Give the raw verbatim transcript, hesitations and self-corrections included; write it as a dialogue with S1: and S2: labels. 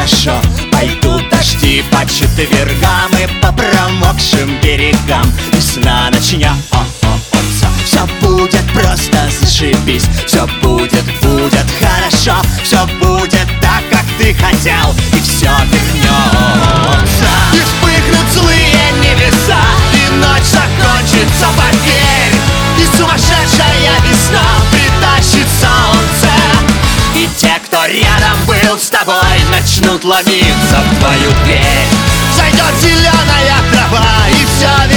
S1: хорошо. Пойдут дожди по четвергам и по промокшим берегам. Весна начнется, все будет просто зашибись. Все будет, будет хорошо. Все будет так, как ты хотел, и все вернется. И вспыхнут злые небеса, и ночь закончится, поверь. И сумасшедшая весна притащит солнце. И те, кто рядом был с тобой, начнут ломиться в твою дверь. Зайдет зеленая трава, и все